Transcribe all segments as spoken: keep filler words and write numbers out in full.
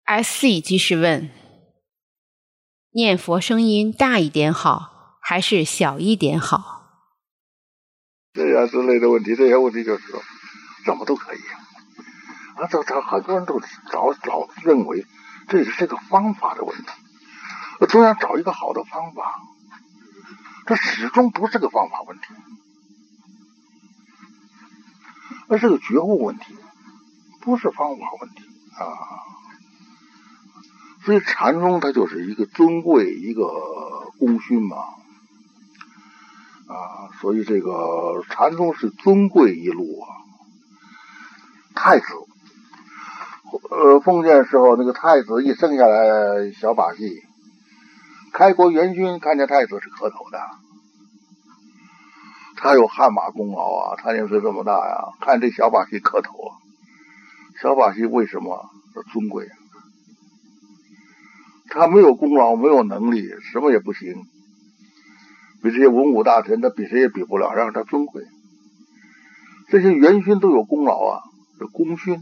S C 居士问：念佛声音大一点好，还是小一点好？ 这样之类的问题，这些问题就是说，怎么都可以啊。这这很多人都老老认为这是这个方法的问题，我总想找一个好的方法，这始终不是个方法问题，而是个觉悟问题，不是方法问题啊。所以禅宗它就是一个尊贵，一个功勋嘛，啊，所以这个禅宗是尊贵一路啊。太子，呃，封建时候那个太子一生下来小把戏，开国元勋看见太子是磕头的，他有汗马功劳啊，他年岁这么大呀，看这小把戏磕头啊。小把戏为什么尊贵？他没有功劳，没有能力，什么也不行，比这些文武大臣他比谁也比不了，让他尊贵。这些元勋都有功劳啊，是功勋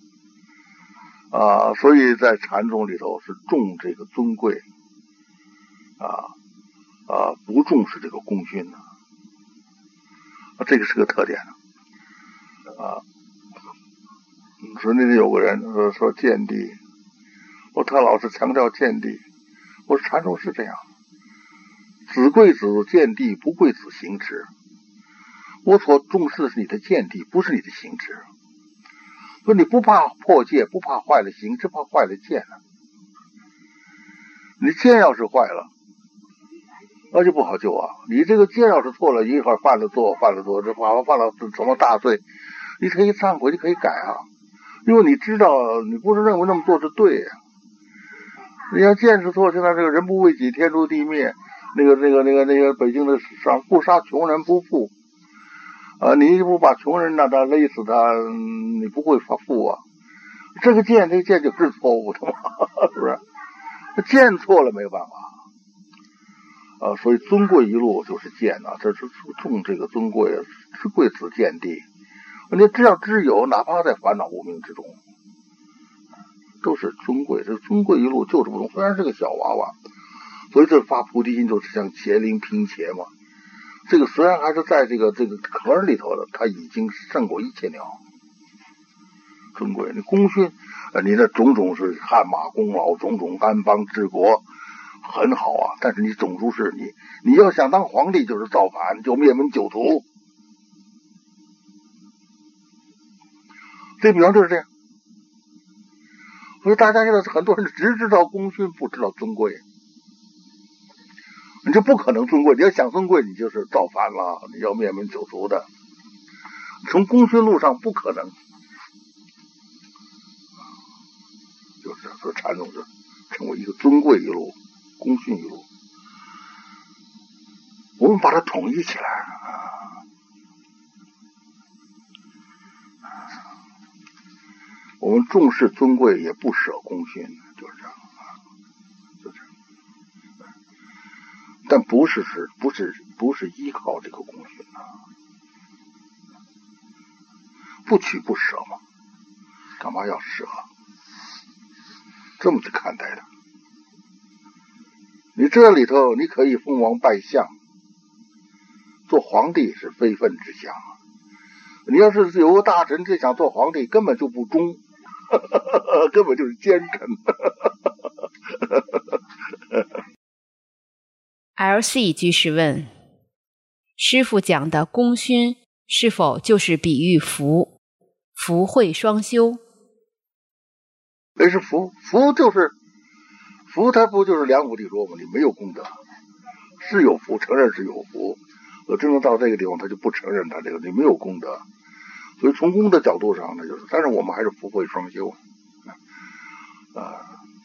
啊，所以在禅宗里头是重这个尊贵啊啊，不重视这个功勋的啊，这个是个特点啊。说那天有个人说说见地，我他老是强调见地，我说禅宗是这样，子贵子见地，不贵子行持。我所重视的是你的见地，不是你的行持。说你不怕破戒，不怕坏了行，只怕坏了见了。你见要是坏了，那就不好救啊！你这个见要是错了，一会儿犯了错，犯了错，这犯犯了什么大罪，你可以忏悔，你可以改啊。因为你知道，你不是认为那么做是对呀、啊。你要见是错，现在这个人不为己，天诛地灭。那个、那个、那个、那个北京的杀不杀穷人不富啊！你不把穷人让他勒死他，你不会发富啊。这个见，这个见就是错误的嘛，是不是？见错了没有办法啊。所以尊贵一路就是见啊，这是重这个尊贵，是贵子见地。你只要知有，哪怕在烦恼无明之中，都是尊贵。这尊贵一路就是不同。虽然是个小娃娃，所以这发菩提心就是像伽灵拼伽嘛。这个虽然还是在这个这个壳里头的，它已经胜过一切鸟。尊贵，你功勋，你的种种是汗马功劳，种种安邦治国，很好啊。但是你种族是你，你要想当皇帝，就是造反，就灭门九族。这比方就是这样，所以大家现在很多人只知道功勋，不知道尊贵。你就不可能尊贵，你要想尊贵，你就是造反了，你要灭门九族的。从功勋路上不可能，就是说禅宗就成为一个尊贵一路、功勋一路，我们把它统一起来啊。我们重视尊贵，也不舍功勋，就是这样啊，就这样。但不是是不是不是依靠这个功勋啊，不取不舍嘛，干嘛要舍？这么去看待的。你这里头你可以封王拜相，做皇帝是非分之想。你要是有个大臣只想做皇帝，根本就不忠。根本就是奸臣。 L C 居士问：师父讲的功勋是否就是比喻福？福慧双修？ 那是福，福就是福，它不就是梁武帝说嘛？你没有功德，是有福，承认是有福。我真正到这个地方，他就不承认他这个，你没有功德。所以从功德角度上呢，就是，但是我们还是福慧双修啊。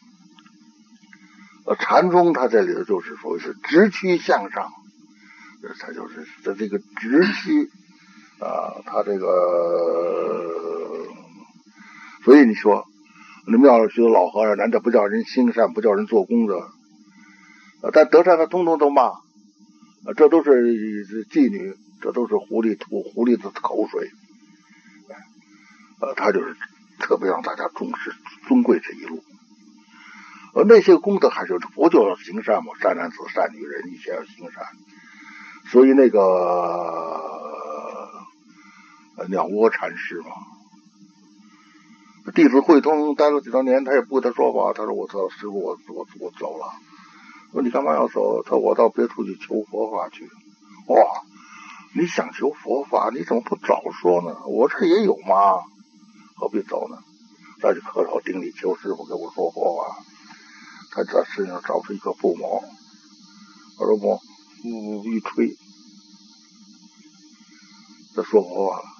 呃，禅宗它这里头就是说是直趋向上，它就是在这个直趋啊，它这个，所以你说，你们要学老和尚，难道不叫人行善，不叫人做功德？啊，但德善他通通都骂，啊，这都是妓女，这都是狐狸吐狐狸的口水。呃，他就是特别让大家重视尊贵这一路呃，那些功德还是佛就要行善嘛，善男子、善女人，一切要行善。所以那个呃鸟窝禅师嘛，弟子慧通待了几多年，他也不跟他说话。他说：“我操，师傅，我我我走了。”说：“你干嘛要走？”他说：“我到别处去求佛法去。”哇，你想求佛法，你怎么不早说呢？我这也有嘛，何必走呢？再去磕头顶礼求师傅给我说佛法。他在身上找出一个布毛，耳朵毛，呜一吹，他说佛法了。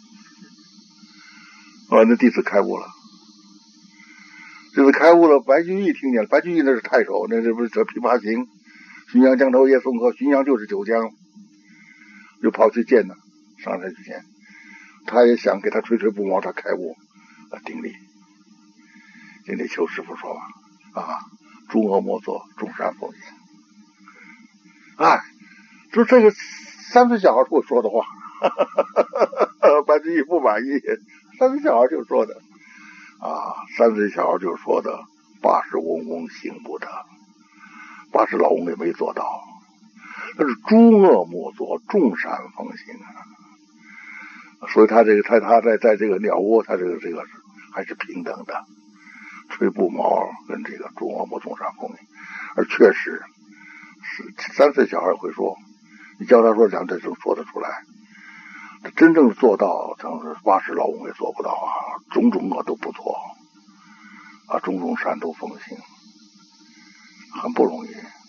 啊，那弟子开悟了。这次开悟了，白居易听见了。白居易那是太守，那这不是这琵琶行，浔阳江头夜送客，浔阳就是九江，就跑去见他，上山去见。他也想给他吹吹布毛，他开悟，啊，顶礼，顶礼求师傅说法啊，诸恶莫作，众善奉行。哎，就这个三岁小孩会说的话，白居易不满意，三岁小孩就说的。啊，三岁小孩就说的，八十翁翁行不得，八十老翁也没做到。但是诸恶莫作，众善奉行啊。所以他这个他他在在这个鸟窝，他这个这个还是平等的，吹布毛跟这个诸恶莫众善奉行，而确实是三岁小孩会说，你教他说两这就说得出来。真正做到，像是八十老翁也做不到啊，种种恶都不做啊，种种善都奉行，很不容易。